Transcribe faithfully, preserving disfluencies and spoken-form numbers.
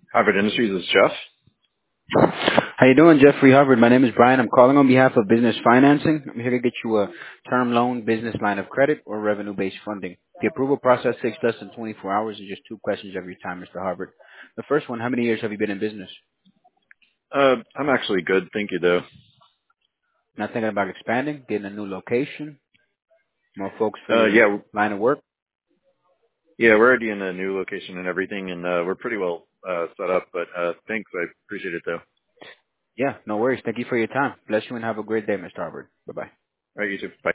Harvard Industries is Jeff. How you doing, Jeffrey Hubbard? My name is Brian. I'm calling on behalf of Business Financing. I'm here to get you a term loan, business line of credit, or revenue-based funding. The approval process takes less than twenty-four hours and just two questions every time, Mister Hubbard. The first one, how many years have you been in business? Uh, I'm actually good, thank you, though. Not thinking about expanding, getting a new location, more folks for Uh, your yeah, w- line of work? yeah, we're already in a new location and everything, and uh, we're pretty well uh, set up. But uh, thanks, I appreciate it, though. All Yeah, no worries. Thank you for your time. Bless you and have a great day, Mister Hubbard. Bye-bye. right, you too. Bye.